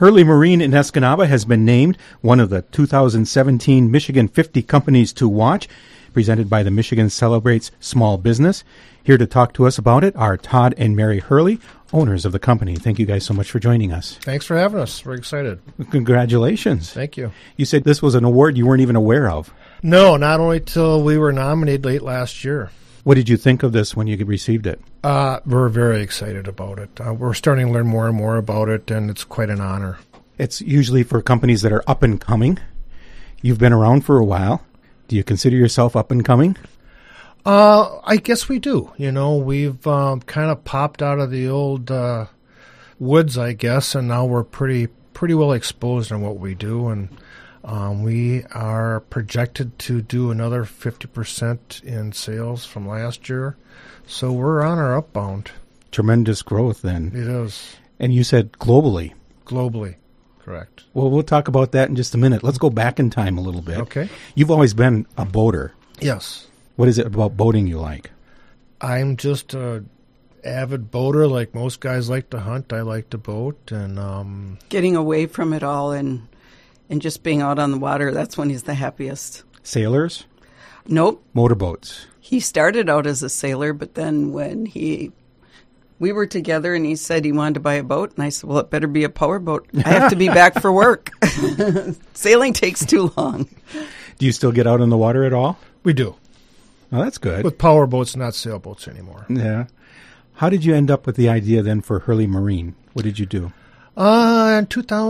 Hurley Marine in Escanaba has been named one of the 2017 Michigan 50 Companies to Watch, presented by the Michigan Celebrates Small Business. Here to talk to us about it are Todd and Mary Hurley, owners of the company. Thank you guys so much for joining us. Thanks for having us. We're excited. Congratulations. Thank you. You said this was an award you weren't even aware of. No, not only till we were nominated late last year. What did you think of this when you received it? We're very excited about it. We're starting to learn more and more about it, and it's quite an honor. It's usually for companies that are up and coming. You've been around for a while. Do you consider yourself up and coming? I guess we do. You know, we've kind of popped out of the old woods, I guess, and now we're pretty well exposed in what we do, and we are projected to do another 50% in sales from last year. So we're on our upbound. Tremendous growth then. It is. And you said globally. Globally, correct. Well, we'll talk about that in just a minute. Let's go back in time a little bit. Okay. You've always been a boater. Yes. What is it about boating you like? I'm just a avid boater. Like most guys like to hunt, I like to boat. And getting away from it all and just being out on the water, that's when he's the happiest. Sailors? Nope. Motorboats? He started out as a sailor, but then when we were together and he said he wanted to buy a boat, and I said, well, it better be a power boat. I have to be back for work. Sailing takes too long. Do you still get out on the water at all? We do. Oh, that's good. With power boats, not sailboats anymore. Yeah. How did you end up with the idea then for Hurley Marine? What did you do? In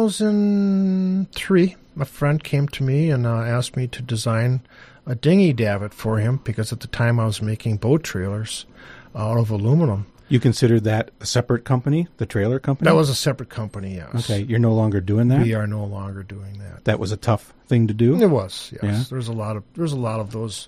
2003, a friend came to me and asked me to design a dinghy davit for him because at the time I was making boat trailers out of aluminum. You considered that a separate company, the trailer company? That was a separate company, yes. Okay, you're no longer doing that? We are no longer doing that. That was a tough thing to do? It was, yes. Yeah? There's a lot of those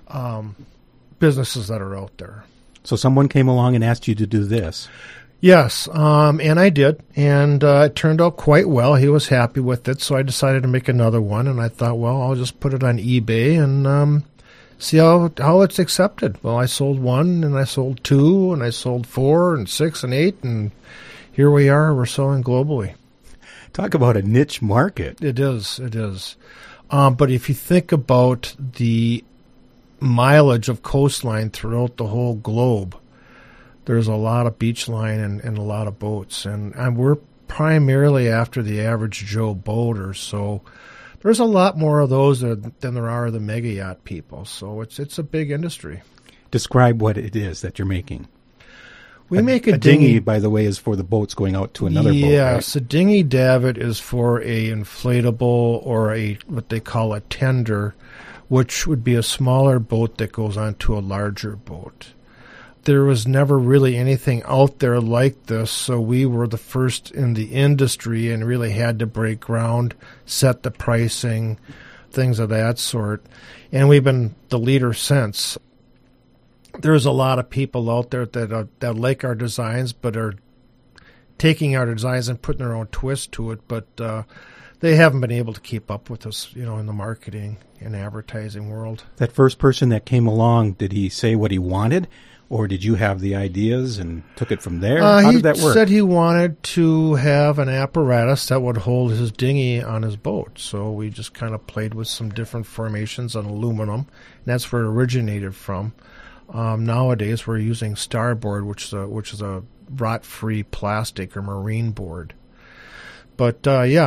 businesses that are out there. So someone came along and asked you to do this? Yes, and I did, and it turned out quite well. He was happy with it, so I decided to make another one, and I thought, well, I'll just put it on eBay and see how it's accepted. Well, I sold one, and I sold two, and I sold 4 and 6 and 8, and here we are. We're selling globally. Talk about a niche market. It is. But if you think about the mileage of coastline throughout the whole globe, there's a lot of beach line and a lot of boats, and we're primarily after the average Joe boater, so there's a lot more of those than there are the mega yacht people. So it's a big industry. Describe what it is that you're making. We make a dinghy, by the way, is for the boats going out to another boat. Yes, right? A dinghy davit is for a inflatable or what they call a tender, which would be a smaller boat that goes onto a larger boat. There was never really anything out there like this, so we were the first in the industry and really had to break ground, set the pricing, things of that sort. And we've been the leader since. There's a lot of people out there that like our designs, but are taking our designs and putting their own twist to it, but they haven't been able to keep up with us, in the marketing and advertising world. That first person that came along, did he say what he wanted? Or did you have the ideas and took it from there? How did that work? He said he wanted to have an apparatus that would hold his dinghy on his boat. So we just kind of played with some different formations on aluminum. And that's where it originated from. Nowadays, we're using Starboard, which is a rot-free plastic or marine board. But,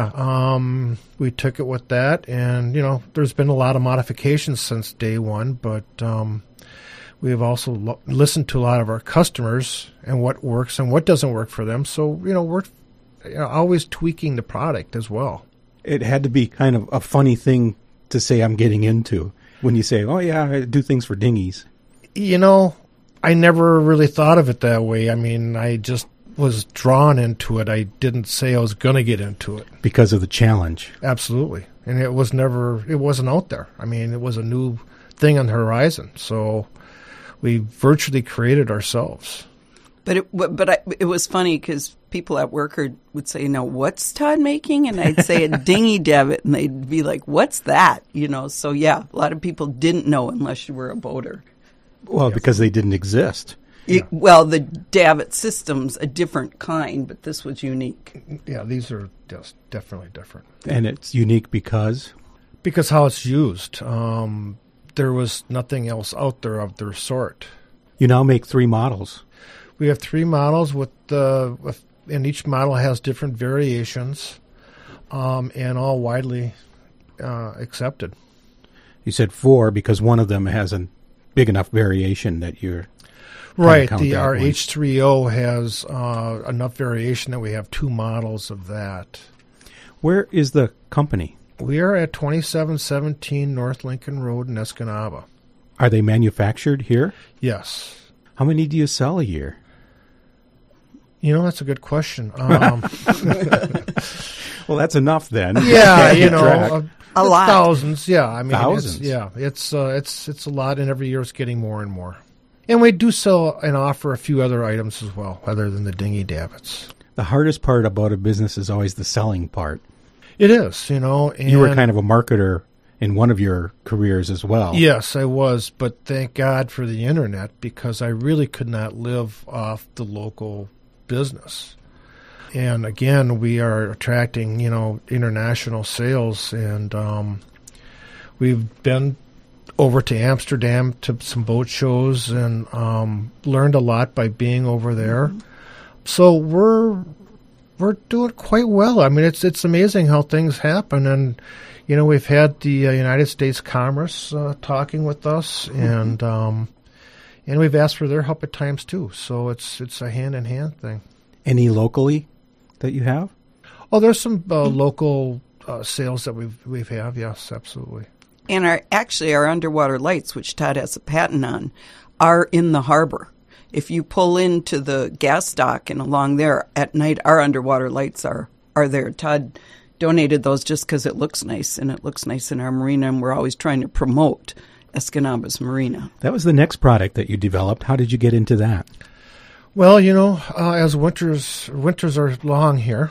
we took it with that. And, there's been a lot of modifications since day one, but we have also listened to a lot of our customers and what works and what doesn't work for them. So, we're always tweaking the product as well. It had to be kind of a funny thing to say I'm getting into when you say, oh, yeah, I do things for dinghies. I never really thought of it that way. I mean, I just was drawn into it. I didn't say I was going to get into it. Because of the challenge. Absolutely. And it wasn't out there. I mean, it was a new thing on the horizon. So we virtually created ourselves. But it was funny because people at work would say, "No, what's Todd making?" And I'd say a dinghy davit, and they'd be like, "What's that?" So yeah, a lot of people didn't know unless you were a boater. Well, yes. Because they didn't exist. Well, the davit system's a different kind, but this was unique. Yeah, these are just definitely different. And it's unique because? Because how it's used. There was nothing else out there of their sort. You now make 3 models. We have 3 models and each model has different variations, and all widely accepted. You said 4 because one of them has a big enough variation that you're right. Our H3O has enough variation that we have 2 models of that. Where is the company? We are at 2717 North Lincoln Road in Escanaba. Are they manufactured here? Yes. How many do you sell a year? You know, that's a good question. Well, that's enough then. Yeah, you know, a lot. Thousands. Yeah, I mean, thousands. It's a lot, and every year it's getting more and more. And we do sell and offer a few other items as well, other than the dinghy davits. The hardest part about a business is always the selling part. It is, you know. And you were kind of a marketer in one of your careers as well. Yes, I was, but thank God for the internet, because I really could not live off the local business. And again, we are attracting, you know, international sales, and we've been over to Amsterdam to some boat shows and learned a lot by being over there. Mm-hmm. So we're doing quite well. I mean, it's amazing how things happen, and you know, we've had the United States Commerce talking with us, mm-hmm. and we've asked for their help at times too. So it's a hand-in-hand thing. Any locally that you have? Oh, there's some local sales that we've have. Yes, absolutely. And our underwater lights, which Todd has a patent on, are in the harbor. If you pull into the gas dock and along there at night, our underwater lights are there. Todd donated those just because it looks nice, and it looks nice in our marina, and we're always trying to promote Escanaba's marina. That was the next product that you developed. How did you get into that? Well, you know, as winters are long here,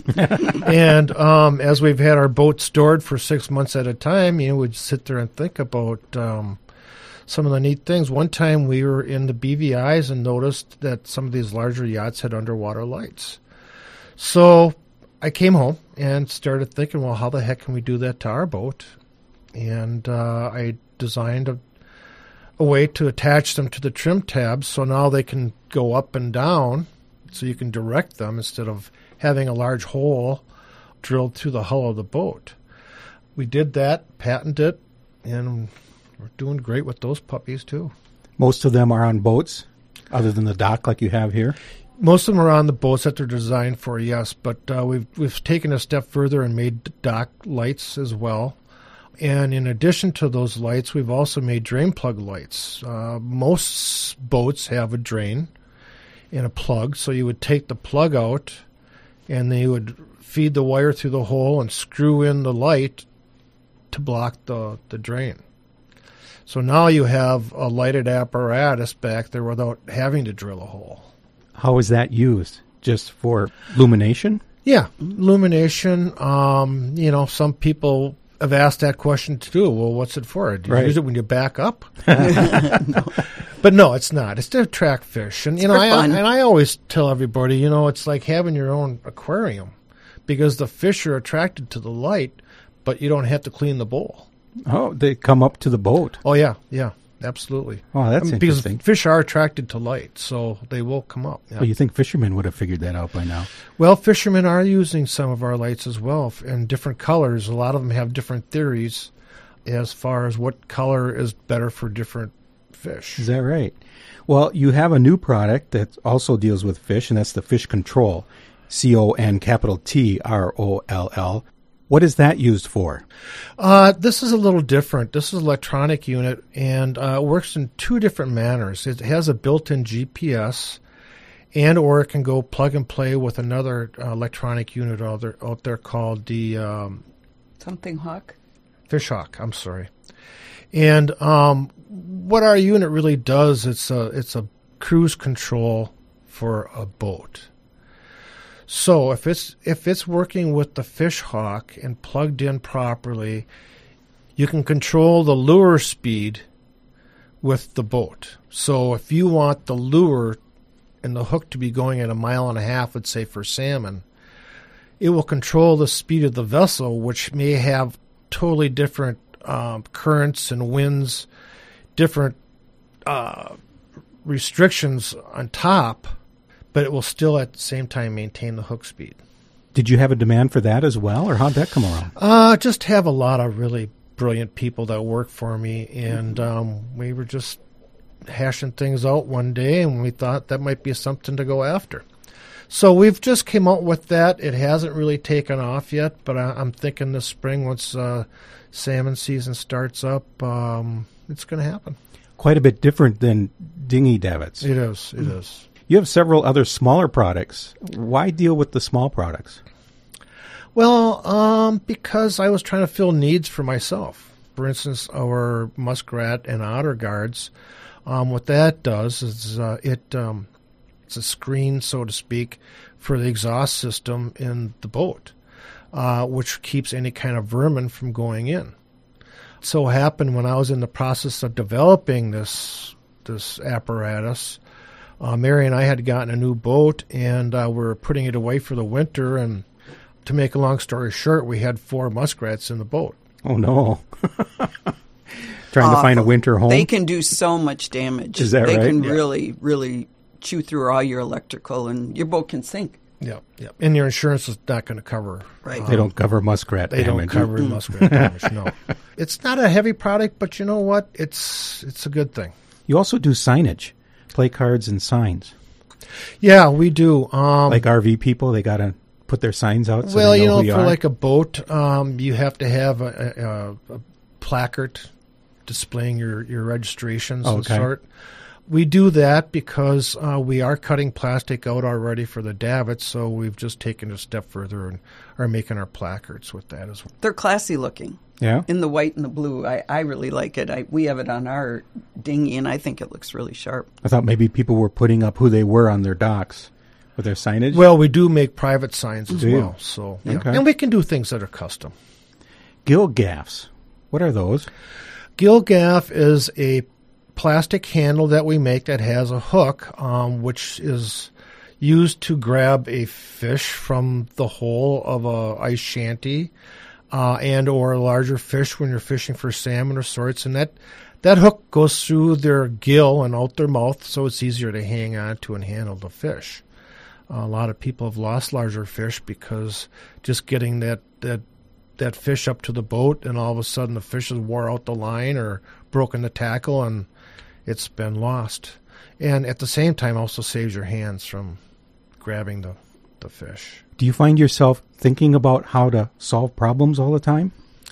and as we've had our boat stored for 6 months at a time, you know, we'd sit there and think about some of the neat things. One time we were in the BVIs and noticed that some of these larger yachts had underwater lights. So I came home and started thinking, well, how the heck can we do that to our boat? And I designed a way to attach them to the trim tabs, so now they can go up and down, so you can direct them instead of having a large hole drilled through the hull of the boat. We did that, patented it, and we're doing great with those puppies too. Most of them are on boats, other than the dock like you have here? Most of them are on the boats that they're designed for, yes, but we've taken a step further and made dock lights as well. And in addition to those lights, we've also made drain plug lights. Most boats have a drain and a plug, so you would take the plug out, and then you would feed the wire through the hole and screw in the light to block the drain. So now you have a lighted apparatus back there without having to drill a hole. How is that used? Just for illumination? Yeah, illumination. You know, some people have asked that question too. Well, what's it for? Do you use it when you back up? No. But no, it's not. It's to attract fish. And I always tell everybody, you know, it's like having your own aquarium, because the fish are attracted to the light, but you don't have to clean the bowl. Oh, they come up to the boat. Oh yeah, absolutely. Oh, that's interesting. Because fish are attracted to light, so they will come up. Yeah. Well, you think fishermen would have figured that out by now? Well, fishermen are using some of our lights as well in different colors. A lot of them have different theories as far as what color is better for different fish. Is that right? Well, you have a new product that also deals with fish, and that's the Fish Control, CONTROL. What is that used for? This is a little different. This is an electronic unit, and it works in 2 different manners. It has a built-in GPS, or it can go plug and play with another electronic unit out there called the something Hawk? Fish Hawk. I'm sorry. And what our unit really does, it's a cruise control for a boat. So if it's working with the Fish Hawk and plugged in properly, you can control the lure speed with the boat. So if you want the lure and the hook to be going at 1.5 miles, let's say for salmon, it will control the speed of the vessel, which may have totally different currents and winds, different restrictions on top, but it will still at the same time maintain the hook speed. Did you have a demand for that as well, or how'd that come around? Just have a lot of really brilliant people that work for me, and we were just hashing things out one day, and we thought that might be something to go after. So we've just came out with that. It hasn't really taken off yet, but I'm thinking this spring, once salmon season starts up, it's going to happen. Quite a bit different than dinghy davits. It is. It is. You have several other smaller products. Why deal with the small products? Well, because I was trying to fill needs for myself. For instance, our muskrat and otter guards, what that does is it's a screen, so to speak, for the exhaust system in the boat, which keeps any kind of vermin from going in. So happened when I was in the process of developing this apparatus, Mary and I had gotten a new boat, and we were putting it away for the winter, and to make a long story short, we had 4 muskrats in the boat. Oh, no. Trying to find a winter home? They can do so much damage. Is that right? They can really, really chew through all your electrical, and your boat can sink. Yeah, yeah. And your insurance is not going to cover. Right. They don't cover muskrat damage. They don't cover muskrat damage, no. It's not a heavy product, but you know what? It's a good thing. You also do signage, play cards and signs. Yeah, we do. Like RV people, they got to put their signs out so well, they know who you you know, for are. like a boat, you have to have a placard displaying your registrations and Okay. sort. We do that because we are cutting plastic out already for the davits, so we've just taken a step further and are making our placards with that as well. They're classy looking. Yeah? In the white and the blue. I really like it. We have it on our dinghy, and I think it looks really sharp. I thought maybe people were putting up who they were on their docks with their signage. Well, we do make private signs as Do you? well, so yeah. Okay. And we can do things that are custom. Gill gaffs. What are those? Gill gaff is a plastic handle that we make that has a hook, which is used to grab a fish from the hole of a ice shanty, and or a larger fish when you're fishing for salmon or sorts, and that hook goes through their gill and out their mouth, so it's easier to hang on to and handle the fish. A lot of people have lost larger fish because just getting that fish up to the boat, and all of a sudden the fish has wore out the line or broken the tackle, and it's been lost. And at the same time also saves your hands from grabbing the fish. Do you find yourself thinking about how to solve problems all the time?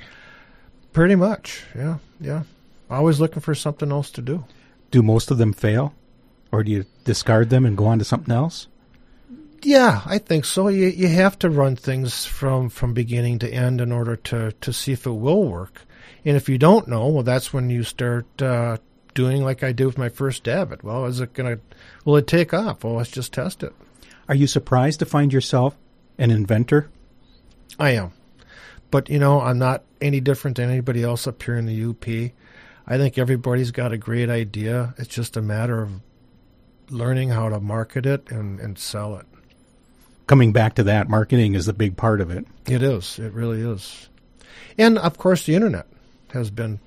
Pretty much, yeah. Always looking for something else to do. Do most of them fail? Or do you discard them and go on to something else? Yeah, I think so. You have to run things from beginning to end in order to see if it will work. And if you don't know, well, that's when you start doing like I did with my first davit. Well, will it take off? Well, let's just test it. Are you surprised to find yourself an inventor? I am. But, I'm not any different than anybody else up here in the UP. I think everybody's got a great idea. It's just a matter of learning how to market it and sell it. Coming back to that, marketing is a big part of it. It is. It really is. And, of course, the Internet has been,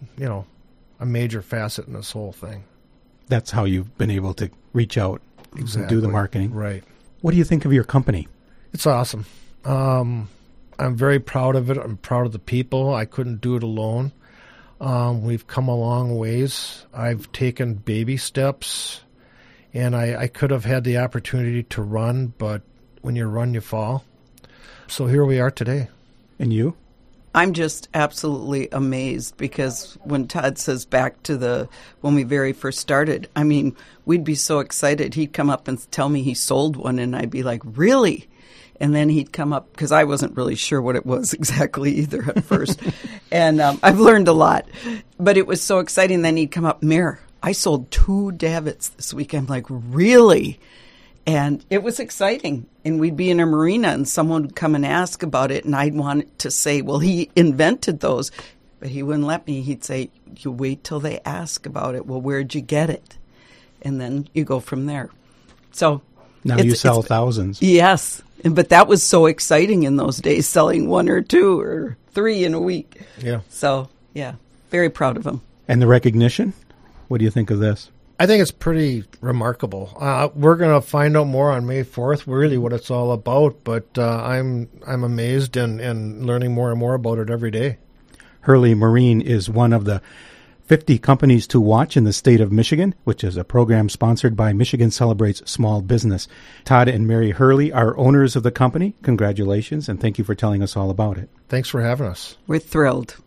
a major facet in this whole thing. That's how you've been able to reach out and do the marketing. Right. What do you think of your company? It's awesome. I'm very proud of it. I'm proud of the people. I couldn't do it alone. We've come a long ways. I've taken baby steps, and I could have had the opportunity to run, but when you run, you fall. So here we are today. And you? I'm just absolutely amazed because when Todd says back to when we very first started, I mean, we'd be so excited. He'd come up and tell me he sold one, and I'd be like, really? And then he'd come up, because I wasn't really sure what it was exactly either at first. And I've learned a lot. But it was so exciting. Then he'd come up, Mayor, I sold 2 davits this week. I'm like, really? And it was exciting. And we'd be in a marina and someone would come and ask about it. And I'd want to say, well, he invented those. but he wouldn't let me. He'd say, you wait till they ask about it. Well, where'd you get it? And then you go from there. So now you sell thousands. Yes. But that was so exciting in those days, selling 1 or 2 or 3 in a week. Yeah. So, yeah, very proud of him. And the recognition? What do you think of this? I think it's pretty remarkable. We're going to find out more on May 4th, really what it's all about, but I'm amazed and learning more and more about it every day. Hurley Marine is one of the 50 companies to watch in the state of Michigan, which is a program sponsored by Michigan Celebrates Small Business. Todd and Mary Hurley are owners of the company. Congratulations, and thank you for telling us all about it. Thanks for having us. We're thrilled.